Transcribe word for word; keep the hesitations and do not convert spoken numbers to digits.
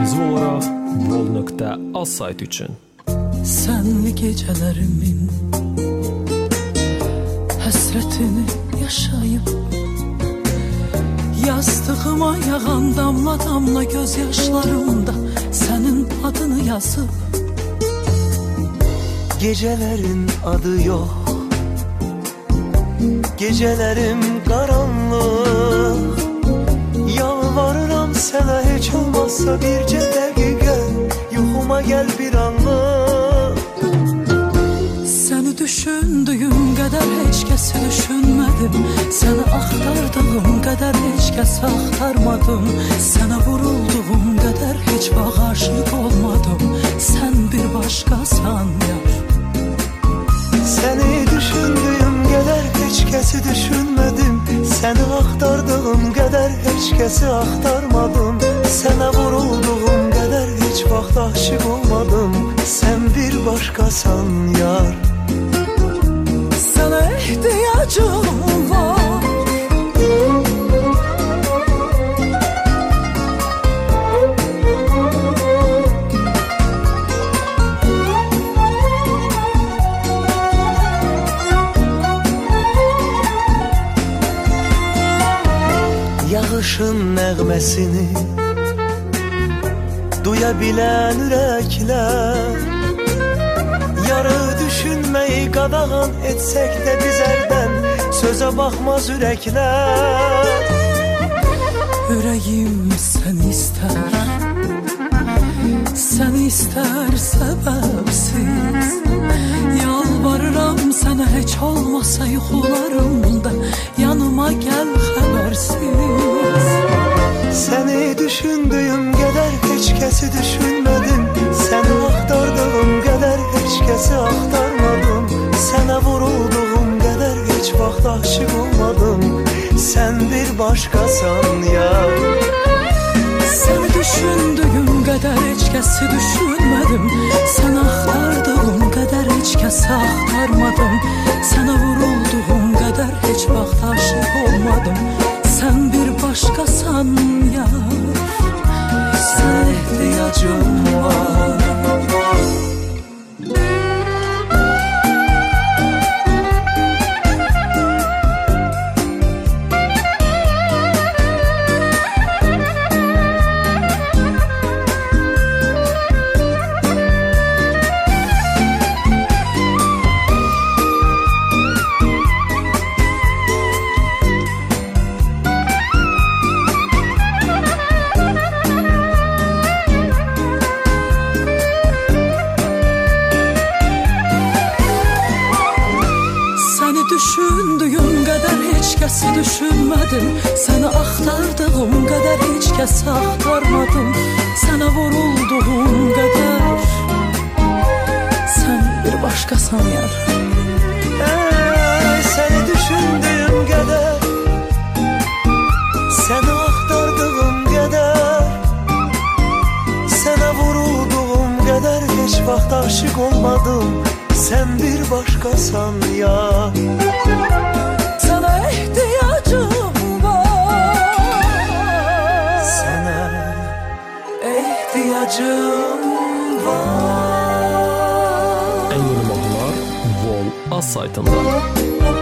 ekskluziv olaraq vol nöqtə az sayt üçün. Senli gecəlerimin həsrətini yaşayıb, yastığıma yağan damla damla gözyaşlarımda senin adını yazıb. Gecelerin adı yok, gecelerim karanlık. Yalvarıram sana hiç olmazsa birce dakika, yuxuma gel bir anlık. Seni düşündüğüm kadar hiç kesi düşünmedim, seni aktardığım kadar hiç kesi aktarmadım. Sana vurulduğum kadar hiç aşık olmadım. Sen bir başkasan yar. Seni düşündüğüm kadar hiç kesi düşünmedim, seni aktardığım kadar hiç kesi aktarmadım. Sana vurulduğum kadar hiç vaxt aşık olmadım. Sen bir başkasan yar. Sana ihtiyacım var. Yağışın nəğməsini duyabilen ürəklər, yarı düşünmeyi qadağan etsək də bizərdən sözə baxmaz ürəklər. Ürəyim səni istər, səni istər səbəbsiz. Yalvarıram sənə heç olmasa yuxularımda yanıma gəl xəbərsiz. Seni düşündüğüm kadar hiç kesi düşünmedim, seni aktardığım kadar hiç kesi aktarmadım. Sana vurulduğum kadar hiç vaxt aşık olmadım. Sen bir başkasan ya. Seni düşündüğüm kadar hiç kesi düşünmedim, seni aktardığım kadar hiç kesi aktarmadım. Sana vurulduğum kadar hiç vaxt aşık olmadım. Sen bir başkasan ya. Sana ihtiyacım var. Düşündüğüm kadar hiç kesi düşünmedim, seni aktardığım kadar hiç kesi aktarmadım. Sana vurulduğum kadar sen bir başkasan yar. Ee, seni düşündüğüm kadar, seni aktardığım kadar, sana vurulduğum kadar hiç vaxt aşık olmadım. Sen bir başkasan ya. Sana ihtiyacım var. Sana ihtiyacım var. En yeni mahnılar vol az saytında.